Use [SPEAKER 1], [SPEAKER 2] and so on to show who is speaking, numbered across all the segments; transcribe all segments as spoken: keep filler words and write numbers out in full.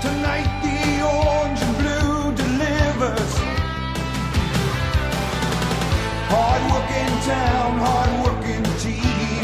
[SPEAKER 1] Tonight the orange and blue delivers. Hard-working town, hard-working team.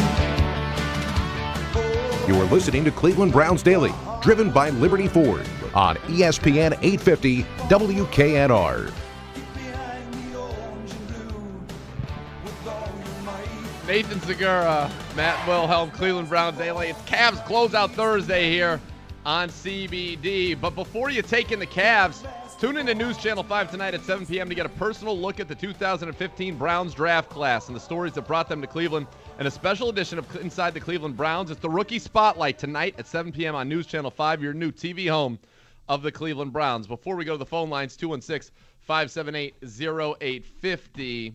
[SPEAKER 1] Oh,
[SPEAKER 2] You are listening to Cleveland Browns Daily, driven by Liberty Ford on E S P N eight fifty W K N R.
[SPEAKER 1] behind the orange and blue with all your might.
[SPEAKER 3] Nathan Segura, Matt Wilhelm, Cleveland Browns Daily. It's Cavs closeout Thursday here on C B D. But before you take in the Cavs, tune in to News Channel five tonight at seven p.m. to get a personal look at the two thousand fifteen Browns draft class and the stories that brought them to Cleveland. And a special edition of Inside the Cleveland Browns. It's the Rookie Spotlight tonight at seven p.m. on News Channel five, your new T V home of the Cleveland Browns. Before we go to the phone lines, two one six, five seven eight, zero eight five zero.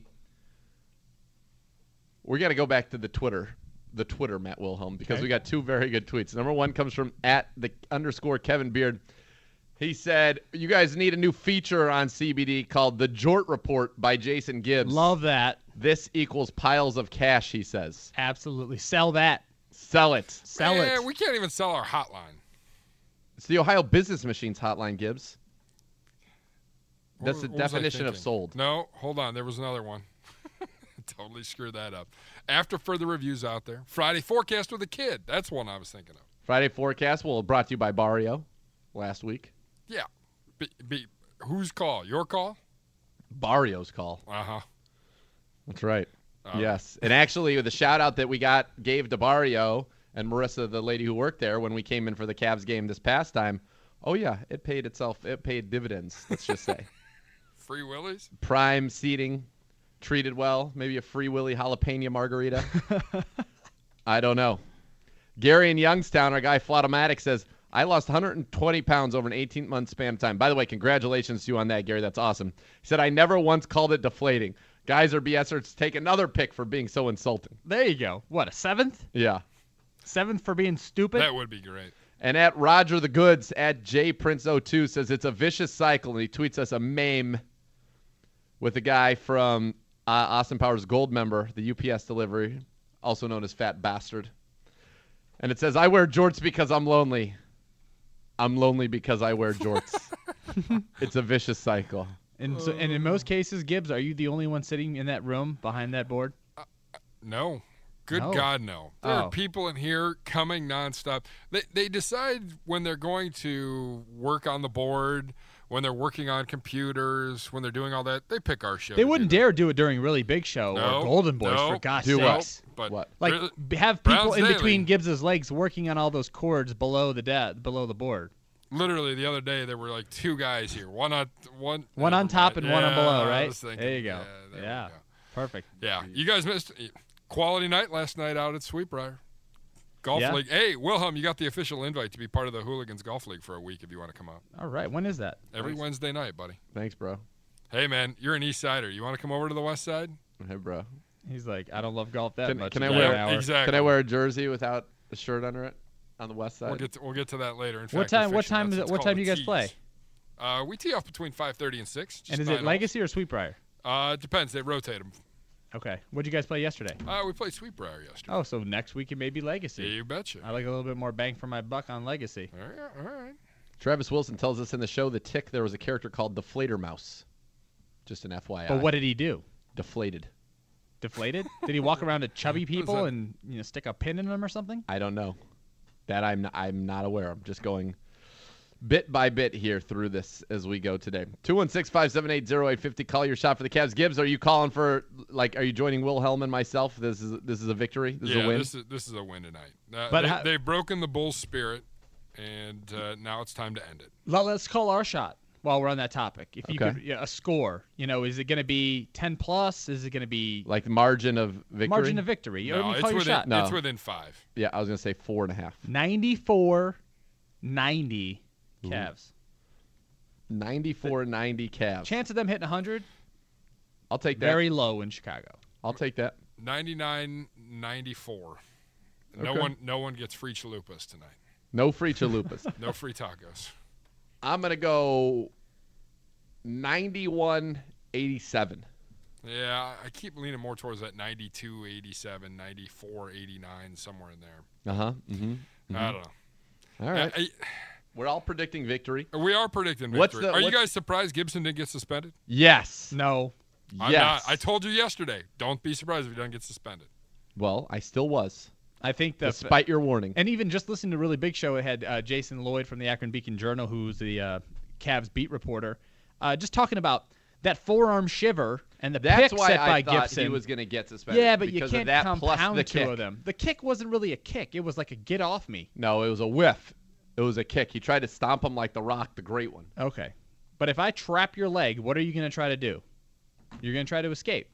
[SPEAKER 3] We're going to go back to the Twitter, the Twitter, Matt Wilhelm, because
[SPEAKER 4] Okay.
[SPEAKER 3] we got two very good tweets. Number one comes from at the underscore Kevin Beard. He said, you guys need a new feature on C B D called The Jort Report by Jason Gibbs.
[SPEAKER 4] Love that.
[SPEAKER 3] This equals piles of cash, he says.
[SPEAKER 4] Absolutely. Sell that.
[SPEAKER 3] Sell it.
[SPEAKER 4] Sell
[SPEAKER 5] Eh,
[SPEAKER 4] it.
[SPEAKER 5] We can't even sell our hotline.
[SPEAKER 3] It's the Ohio Business Machines hotline, Gibbs.
[SPEAKER 5] What
[SPEAKER 3] That's
[SPEAKER 5] was-
[SPEAKER 3] the
[SPEAKER 5] what was I
[SPEAKER 3] definition of
[SPEAKER 5] thinking?
[SPEAKER 3] sold.
[SPEAKER 5] No, hold on. There was another one. Totally screwed that up. After further reviews out there, Friday forecast with a kid. That's one I was thinking of.
[SPEAKER 3] Friday forecast, well, brought to you by Barrio last week.
[SPEAKER 5] Yeah. Be, be, whose call? Your call?
[SPEAKER 3] Barrio's call.
[SPEAKER 5] Uh-huh.
[SPEAKER 3] That's right.
[SPEAKER 5] Uh,
[SPEAKER 3] Yes. And actually, the shout out that we got gave to Barrio and Marissa, the lady who worked there, when we came in for the Cavs game this past time, oh, yeah, it paid itself. It paid dividends, let's just say.
[SPEAKER 5] Free Willies?
[SPEAKER 3] Prime seating, treated well, maybe a Free Willy jalapeno margarita. I don't know. Gary in Youngstown, our guy Flotomatic, says, I lost one hundred twenty pounds over an eighteen-month span of time. By the way, congratulations to you on that, Gary. That's awesome. He said, I never once called it deflating. Guys are BSers. Take another pick for being so insulting.
[SPEAKER 4] There you go. What, a seventh?
[SPEAKER 3] Yeah.
[SPEAKER 4] Seventh for being stupid?
[SPEAKER 5] That would be great.
[SPEAKER 3] And at Roger the Goods, at J Prince oh two, says it's a vicious cycle, and he tweets us a meme with a guy from uh, Austin Powers Gold member, the U P S delivery, also known as Fat Bastard. And it says, I wear jorts because I'm lonely. I'm lonely because I wear jorts. It's a vicious cycle.
[SPEAKER 4] And, so, and in most cases, Gibbs, are you the only one sitting in that room behind that board?
[SPEAKER 5] No. Good
[SPEAKER 4] No.
[SPEAKER 5] God, no. There
[SPEAKER 4] Oh.
[SPEAKER 5] are people in here coming nonstop. They they decide when they're going to work on the board, when they're working on computers, when they're doing all that. They pick our show.
[SPEAKER 4] They
[SPEAKER 5] to
[SPEAKER 4] wouldn't
[SPEAKER 5] do that.
[SPEAKER 4] dare do it during Really Big Show
[SPEAKER 5] No,
[SPEAKER 4] or Golden Boys,
[SPEAKER 5] no,
[SPEAKER 4] for God's
[SPEAKER 3] do what?
[SPEAKER 4] sakes.
[SPEAKER 5] But
[SPEAKER 3] What?
[SPEAKER 4] Like,
[SPEAKER 5] really-
[SPEAKER 4] b- have people
[SPEAKER 5] Browns
[SPEAKER 4] in
[SPEAKER 5] Daily.
[SPEAKER 4] between Gibbs's legs working on all those chords below the de- below the board.
[SPEAKER 5] literally the other day there were like two guys here, one on one,
[SPEAKER 4] One on
[SPEAKER 5] never
[SPEAKER 4] top
[SPEAKER 5] mind.
[SPEAKER 4] and one on
[SPEAKER 5] Yeah,
[SPEAKER 4] below,
[SPEAKER 5] I
[SPEAKER 4] right?
[SPEAKER 5] was thinking,
[SPEAKER 4] There you go.
[SPEAKER 5] Yeah, there we
[SPEAKER 4] Yeah.
[SPEAKER 5] go.
[SPEAKER 4] Perfect.
[SPEAKER 5] Yeah, you guys missed quality night last night out at Sweetbriar Golf
[SPEAKER 4] Yeah.
[SPEAKER 5] League. Hey, Wilhelm, you got the official invite to be part of the Hooligans Golf League for a week if you want to come out.
[SPEAKER 4] All right. When is that?
[SPEAKER 5] Every Wednesday night, buddy.
[SPEAKER 3] Thanks, bro.
[SPEAKER 5] Hey, man, you're an East Sider. You want to come over to the West Side?
[SPEAKER 3] Hey, bro.
[SPEAKER 4] He's like, I don't love golf that
[SPEAKER 3] Can,
[SPEAKER 4] much.
[SPEAKER 3] can I
[SPEAKER 4] You got
[SPEAKER 3] wear
[SPEAKER 4] an hour.
[SPEAKER 5] exactly.
[SPEAKER 3] Can I wear a jersey without a shirt under it on the west side?
[SPEAKER 5] We'll get to, we'll get to that later. In
[SPEAKER 4] What
[SPEAKER 5] fact,
[SPEAKER 4] time? What
[SPEAKER 5] officially,
[SPEAKER 4] time?
[SPEAKER 5] that's-
[SPEAKER 4] Is it,
[SPEAKER 5] it's
[SPEAKER 4] what
[SPEAKER 5] called
[SPEAKER 4] time
[SPEAKER 5] a
[SPEAKER 4] do you guys
[SPEAKER 5] tease.
[SPEAKER 4] play?
[SPEAKER 5] Uh, we tee off between five thirty and six. Just
[SPEAKER 4] And is
[SPEAKER 5] nine
[SPEAKER 4] it
[SPEAKER 5] holes.
[SPEAKER 4] Legacy or Sweetbriar?
[SPEAKER 5] Uh, it depends. They rotate them.
[SPEAKER 4] Okay. What did you guys play yesterday?
[SPEAKER 5] Uh, we played Sweetbriar yesterday.
[SPEAKER 4] Oh, so next week it may be Legacy.
[SPEAKER 5] You betcha.
[SPEAKER 4] I like a little bit more bang for my buck on Legacy.
[SPEAKER 5] All right, all right.
[SPEAKER 3] Travis Wilson tells us in the show The Tick there was a character called Deflator Mouse. Just an F Y I.
[SPEAKER 4] But what did he do?
[SPEAKER 3] Deflated.
[SPEAKER 4] Deflated? Did he walk around to chubby people
[SPEAKER 5] that?
[SPEAKER 4] and you know stick a pin in them or something?
[SPEAKER 3] I don't know. That I'm not, I'm not aware. I'm just going bit by bit here through this as we go today. two one six, five seven eight, zero eight five zero. Call your shot for the Cavs. Gibbs, are you calling for, like, are you joining Wilhelm and myself? This is this is a victory? This
[SPEAKER 5] yeah,
[SPEAKER 3] is a win?
[SPEAKER 5] this is this is a win tonight. Uh,
[SPEAKER 4] But
[SPEAKER 5] they,
[SPEAKER 4] how-
[SPEAKER 5] they've broken the Bulls' spirit, and uh, now it's time to end it.
[SPEAKER 4] Let- Let's call our shot while we're on that topic. If you
[SPEAKER 3] Okay.
[SPEAKER 4] could, yeah, a score, you know, is it going to be ten plus? Is it going to be
[SPEAKER 3] Like margin of victory?
[SPEAKER 4] margin of victory?
[SPEAKER 5] No,
[SPEAKER 4] Or you
[SPEAKER 5] it's
[SPEAKER 4] call your
[SPEAKER 5] within
[SPEAKER 4] shot.
[SPEAKER 3] No.
[SPEAKER 5] it's within five.
[SPEAKER 3] Yeah, I was going to say four and a half.
[SPEAKER 4] ninety-four ninety Cavs.
[SPEAKER 3] ninety-four ninety Cavs.
[SPEAKER 4] Chance of them hitting one hundred,
[SPEAKER 3] I'll take that.
[SPEAKER 4] very low in Chicago.
[SPEAKER 3] I'll take that.
[SPEAKER 5] ninety-nine ninety-four. No
[SPEAKER 3] Okay.
[SPEAKER 5] one no one gets free chalupas tonight.
[SPEAKER 3] No free chalupas.
[SPEAKER 5] No free tacos.
[SPEAKER 3] I'm going to go ninety-one eighty-seven.
[SPEAKER 5] Yeah, I keep leaning more towards that ninety-two eighty-seven, ninety-four eighty-nine, somewhere in there.
[SPEAKER 3] Uh-huh. Mm-hmm.
[SPEAKER 5] I don't know.
[SPEAKER 3] All right.
[SPEAKER 5] I,
[SPEAKER 3] We're all predicting victory.
[SPEAKER 5] We are predicting victory.
[SPEAKER 3] What's the-
[SPEAKER 5] are you
[SPEAKER 3] what's-
[SPEAKER 5] guys surprised Gibson didn't get suspended?
[SPEAKER 3] Yes.
[SPEAKER 4] No.
[SPEAKER 5] I'm
[SPEAKER 3] yes.
[SPEAKER 5] not. I told you yesterday. Don't be surprised if he doesn't get suspended.
[SPEAKER 3] Well, I still was,
[SPEAKER 4] I think the
[SPEAKER 3] despite your warning.
[SPEAKER 4] and even just listening to Really Big Show, it had uh, Jason Lloyd from the Akron Beacon Journal, who's the uh, Cavs beat reporter, uh, just talking about that forearm shiver and the
[SPEAKER 3] That's
[SPEAKER 4] pick
[SPEAKER 3] why
[SPEAKER 4] set
[SPEAKER 3] I
[SPEAKER 4] by
[SPEAKER 3] thought
[SPEAKER 4] Gibson.
[SPEAKER 3] he was going to get suspended.
[SPEAKER 4] yeah, but you
[SPEAKER 3] because
[SPEAKER 4] can't
[SPEAKER 3] of that plus
[SPEAKER 4] compound
[SPEAKER 3] the
[SPEAKER 4] two
[SPEAKER 3] kick.
[SPEAKER 4] of them. The kick wasn't really a kick. It was like a get off me.
[SPEAKER 3] No, it was a whiff. It was a kick. He tried to stomp him like The Rock, the great one.
[SPEAKER 4] Okay. But if I trap your leg, what are you going to try to do? You're going to try to escape.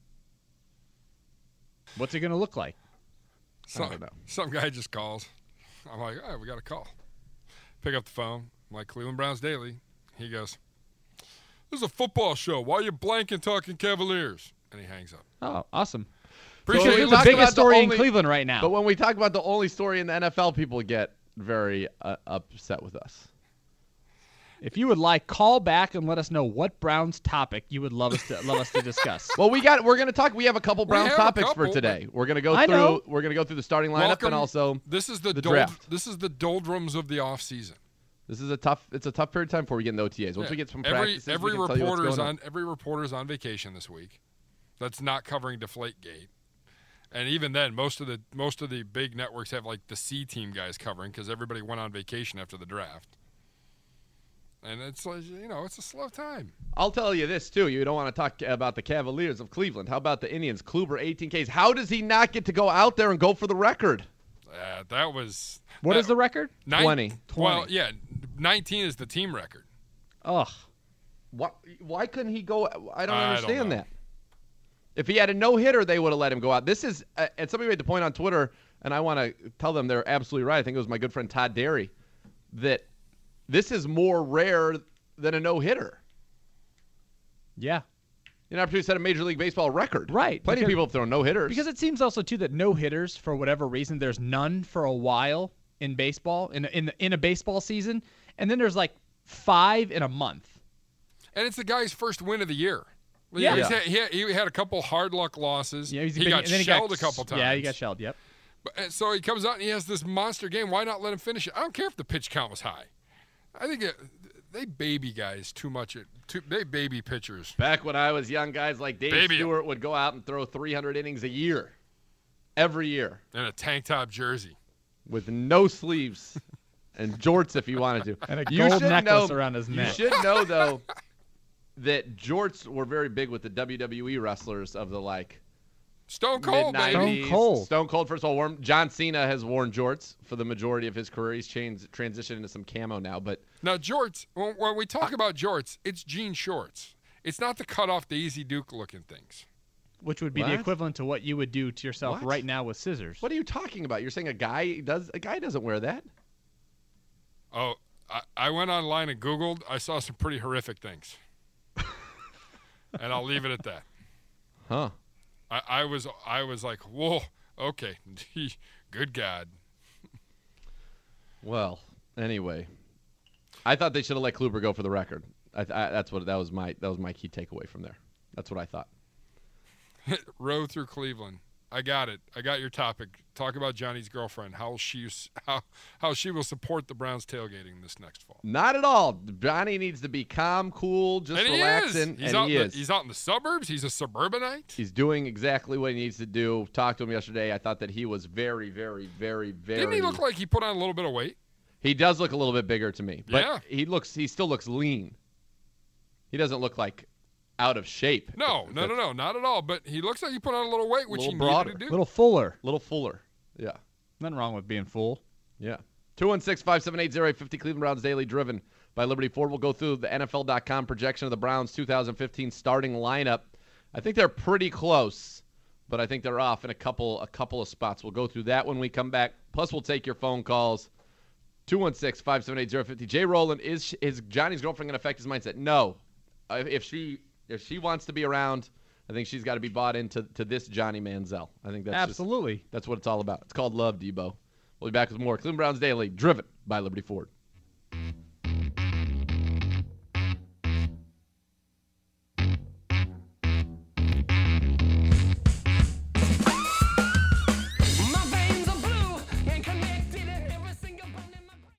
[SPEAKER 4] What's it going to look like?
[SPEAKER 5] Some,
[SPEAKER 3] don't know.
[SPEAKER 5] Some guy just calls. I'm like, all right, we got a call. Pick up the phone. I'm like, Cleveland Browns Daily. He goes, this is a football show. Why are you blanking talking Cavaliers? And he hangs up.
[SPEAKER 4] Oh, awesome.
[SPEAKER 5] Appreciate
[SPEAKER 3] we
[SPEAKER 5] you
[SPEAKER 4] It's the
[SPEAKER 3] talked
[SPEAKER 5] listening.
[SPEAKER 3] about
[SPEAKER 4] biggest
[SPEAKER 3] the
[SPEAKER 4] story
[SPEAKER 3] only-
[SPEAKER 4] in Cleveland right now.
[SPEAKER 3] But when we talk about the only story in the N F L, people get very uh, upset with us.
[SPEAKER 4] If you would like, call back and let us know what Browns topic you would love us to love us to discuss.
[SPEAKER 3] Well, we got. We're going to talk. We have a couple Browns
[SPEAKER 5] have a
[SPEAKER 3] topics for
[SPEAKER 5] couple,
[SPEAKER 3] today. We're going to go
[SPEAKER 4] I
[SPEAKER 3] through.
[SPEAKER 4] know.
[SPEAKER 3] We're going to go through the starting lineup
[SPEAKER 5] Welcome.
[SPEAKER 3] and also
[SPEAKER 5] This is the,
[SPEAKER 3] the
[SPEAKER 5] dold-
[SPEAKER 3] draft.
[SPEAKER 5] This is the doldrums of the offseason.
[SPEAKER 3] this is a tough. It's a tough period of time before we get in the O T As. Once
[SPEAKER 5] Yeah.
[SPEAKER 3] we get some
[SPEAKER 5] every
[SPEAKER 3] practices,
[SPEAKER 5] every
[SPEAKER 3] we can tell you what's
[SPEAKER 5] reporter's
[SPEAKER 3] going
[SPEAKER 5] on every reporter's on vacation this week. That's not covering Deflategate. And even then, most of the most of the big networks have like the C team guys covering because everybody went on vacation after the draft. And it's like, you know, it's a slow time.
[SPEAKER 3] I'll tell you this too. You don't want to talk about the Cavaliers of Cleveland. How about the Indians? Kluber, eighteen Ks. How does he not get to go out there and go for the record?
[SPEAKER 5] Uh, that was
[SPEAKER 4] What
[SPEAKER 5] that,
[SPEAKER 4] is the record?
[SPEAKER 5] nine-
[SPEAKER 3] twenty.
[SPEAKER 5] Well, yeah, nineteen is the team record.
[SPEAKER 4] Ugh.
[SPEAKER 3] Why, why couldn't he go? I don't
[SPEAKER 5] I don't
[SPEAKER 3] understand
[SPEAKER 5] know.
[SPEAKER 3] that. If he had a no hitter, they would have let him go out. This is, uh, and somebody made the point on Twitter, and I want to tell them they're absolutely right. I think it was my good friend Todd Derry, that this is more rare than a no hitter.
[SPEAKER 4] Yeah.
[SPEAKER 3] You know, after he set a Major League Baseball record,
[SPEAKER 4] Right,
[SPEAKER 3] Plenty of
[SPEAKER 4] because-
[SPEAKER 3] people have thrown no hitters
[SPEAKER 4] Because it seems also too that no hitters, for whatever reason, there's none for a while in baseball in a, in in a baseball season, and then there's like five in a month.
[SPEAKER 5] And it's the guy's first win of the year.
[SPEAKER 4] Yeah.
[SPEAKER 5] He's
[SPEAKER 3] Yeah.
[SPEAKER 5] had, he, had, he had a couple hard luck losses.
[SPEAKER 4] Yeah, he's
[SPEAKER 5] he
[SPEAKER 4] been-
[SPEAKER 5] got
[SPEAKER 4] and then he
[SPEAKER 5] shelled
[SPEAKER 4] got,
[SPEAKER 5] a couple times.
[SPEAKER 4] Yeah, he got shelled. Yep.
[SPEAKER 5] But, and so he comes out and he has this monster game. Why not let him finish it? I don't care if the pitch count was high. I think it, they baby guys too much. At, too, they baby pitchers.
[SPEAKER 3] Back when I was young, guys like Dave
[SPEAKER 5] Baby.
[SPEAKER 3] Stewart would go out and throw three hundred innings a year, every year,
[SPEAKER 5] In a tank top jersey.
[SPEAKER 3] with no sleeves and jorts if he wanted to.
[SPEAKER 4] And a
[SPEAKER 3] You
[SPEAKER 4] gold
[SPEAKER 3] should
[SPEAKER 4] necklace
[SPEAKER 3] know-
[SPEAKER 4] around his
[SPEAKER 3] You
[SPEAKER 4] neck.
[SPEAKER 3] should know, though, that jorts were very big with the W W E wrestlers of the, like,
[SPEAKER 5] Stone Cold,
[SPEAKER 3] mid
[SPEAKER 5] baby.
[SPEAKER 3] nineties.
[SPEAKER 4] Stone Cold.
[SPEAKER 3] Stone Cold, first of all, worn, John Cena has worn jorts for the majority of his career. He's changed, transitioned into some camo now, but
[SPEAKER 5] Now, jorts, when, when we talk about jorts, it's jean shorts. It's not the cut off Daisy Duke looking things.
[SPEAKER 4] Which would be the
[SPEAKER 3] What?
[SPEAKER 4] equivalent to what you would do to yourself
[SPEAKER 3] What?
[SPEAKER 4] right now with scissors.
[SPEAKER 3] what are you talking about? You're saying a guy does a guy doesn't wear that?
[SPEAKER 5] Oh, I, I went online and Googled. I saw some pretty horrific things. And I'll leave it at that.
[SPEAKER 3] Huh.
[SPEAKER 5] I, I was I was like, whoa, okay, good God.
[SPEAKER 3] Well, anyway, I thought they should have let Kluber go for the record. I, I, that's what that was my that was my key takeaway from there. That's what I thought.
[SPEAKER 5] Row through Cleveland. I got it. I got your topic. Talk about Johnny's girlfriend. How she how how she will support the Browns tailgating this next fall.
[SPEAKER 3] Not at all. Johnny needs to be calm, cool, just
[SPEAKER 5] And he
[SPEAKER 3] relaxing,
[SPEAKER 5] is. He's
[SPEAKER 3] and
[SPEAKER 5] out
[SPEAKER 3] he
[SPEAKER 5] in the,
[SPEAKER 3] is.
[SPEAKER 5] He's out in the suburbs. He's a suburbanite.
[SPEAKER 3] He's doing exactly what he needs to do. Talked to him yesterday. I thought that he was very, very, very, very.
[SPEAKER 5] Didn't he look like he put on a little bit of weight?
[SPEAKER 3] He does look a little bit bigger to me, but
[SPEAKER 5] Yeah.
[SPEAKER 3] he looks. He still looks lean. He doesn't look like out of shape.
[SPEAKER 5] No,
[SPEAKER 3] If
[SPEAKER 5] no, no,
[SPEAKER 3] that's
[SPEAKER 5] no, not at all. But he looks like he put on a little weight, which
[SPEAKER 3] Little
[SPEAKER 5] he
[SPEAKER 3] broader.
[SPEAKER 5] needed to
[SPEAKER 4] A
[SPEAKER 5] do.
[SPEAKER 4] little fuller.
[SPEAKER 3] A little fuller. Yeah.
[SPEAKER 4] Nothing wrong with being full.
[SPEAKER 3] Yeah. two one six, five seven eight, zero eight five zero Cleveland Browns Daily, driven by Liberty Ford. We'll go through the N F L dot com projection of the Browns two thousand fifteen starting lineup. I think they're pretty close, but I think they're off in a couple a couple of spots. We'll go through that when we come back. Plus, we'll take your phone calls. two one six, five seven eight, zero five zero Jay Rowland, is is Johnny's girlfriend going to affect his mindset? No. Uh, If she if she wants to be around, I think she's got to be bought into to this Johnny Manziel. I think that's just-
[SPEAKER 4] Absolutely.
[SPEAKER 3] that's what it's all about. It's called love, Debo. We'll be back with more Cleveland Browns Daily, driven by Liberty Ford.